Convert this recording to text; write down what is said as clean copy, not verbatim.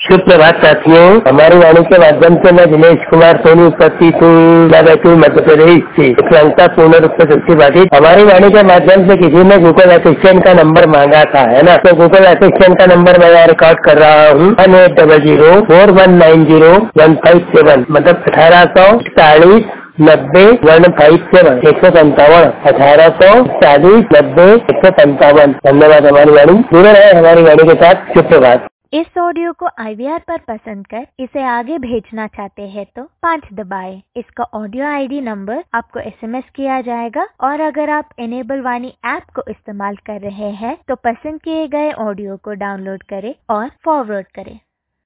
सुप्रभात साथियों, हमारी वाणी के माध्यम से मैं दिनेश कुमार सोनी उपस्थित हूँ। मैं बैठू मध्य प्रदेश से, विकलांगता पूर्ण रूप से दृष्टिबाधित। हमारी वाणी के माध्यम से किसी ने गूगल असिस्टेंट का नंबर मांगा था, है ना। तो गूगल असिस्टेंट का नंबर मैं यहाँ रिकॉर्ड कर रहा हूँ 180041901557, मतलब 1840-90-157, 157, 1840-90-157। धन्यवाद। हमारी वाणी जुड़े रहे हमारी वाणी के साथ। सुप्रभात। इस ऑडियो को IVR पर पसंद कर इसे आगे भेजना चाहते हैं तो 5 दबाएं। इसका ऑडियो ID नंबर आपको SMS किया जाएगा और अगर आप इनेबल वाणी ऐप को इस्तेमाल कर रहे हैं तो पसंद किए गए ऑडियो को डाउनलोड करें और फॉरवर्ड करें।